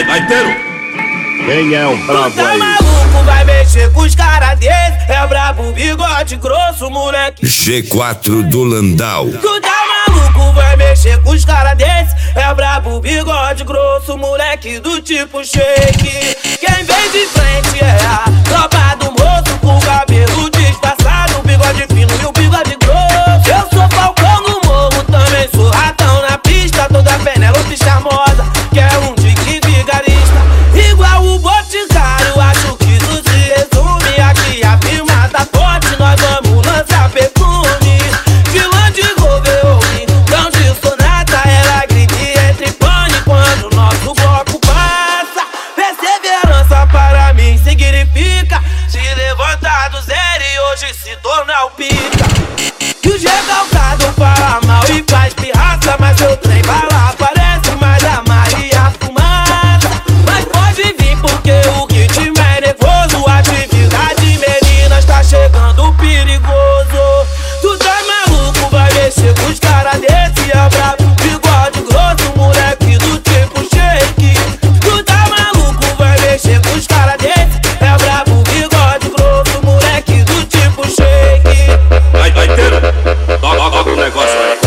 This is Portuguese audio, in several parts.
Gaiteiro, quem é o brabo tá aí? maluco, vai mexer com os caras desse. É brabo, bigode grosso, moleque. G4 do Landau. Tu tá maluco, vai mexer com os caras desse. É brabo, bigode grosso, moleque do tipo shake. Quem vem de frente é a tropa do moço, com o cabelo disfarçado, o bigode fino e o bigode grosso. Eu sou falcão no morro, também sou ratão na pista. Toda Penélope charmosa, que é um tique vigarista. Igual o Boticário, acho que isso se resume. Aqui a firma tá forte, nós vamos lançar perfume. Vilã de Roveone, não de sonata. Ela grita e entra em pane quando o nosso bloco passa. Perseverança para mim significa se levantar do zero e hoje se tornar o pica. Que o recalcado fala mal e faz pirraça, mas seu trem bala parece mais a Maria Fumaça. Mas pode vir porque o ritmo é nervoso. Atividade meninas tá chegando perigoso. Tu tá maluco, vai mexer com os caras desse. É brabo, bigode grosso, moleque do tipo shake. Tu tá maluco, vai mexer com os caras desse. É brabo, bigode grosso, moleque do tipo shake. Gaiteiro, toca o negócio aí.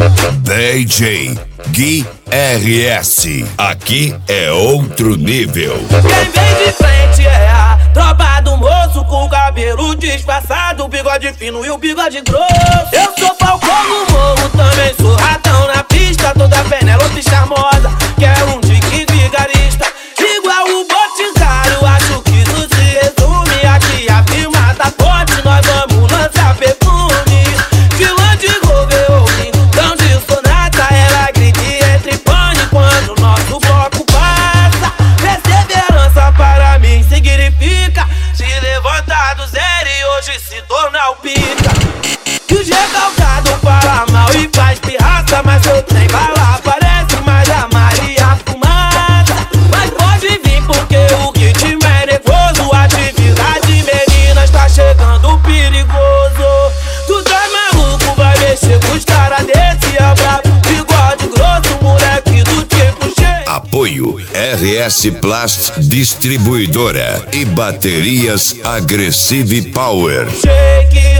DJ Gui RS. Aqui é outro nível. Quem vem de frente é a tropa do moço, com o cabelo disfarçado, o bigode fino e o bigode grosso. Eu sou falcão no morro, também sou ratão na pista. Toda Penélope charmosa, que é um tique vigarista. Igual o Boticário, acho que isso se resume. Aqui a firma tá forte, nós vamos lançar perfume. Vilã de Roveone, não de sonata. Ela grita e entra em pane quando o nosso bloco passa. Perseverança para mim significa se levantar do zero e hoje se tornar o pica. Que o recalcado fala mal e faz pirraça, mas seu trem bala parece mais a Maria Fumaça. Mas pode vir porque o ritmo é nervoso. Atividade meninas tá chegando perigoso. Tu tá maluco, vai mexer com os caras desse. É brabo, bigode grosso, moleque do tipo shake. Apoio RS Plast Distribuidora e Baterias Aggressive Power. Shake.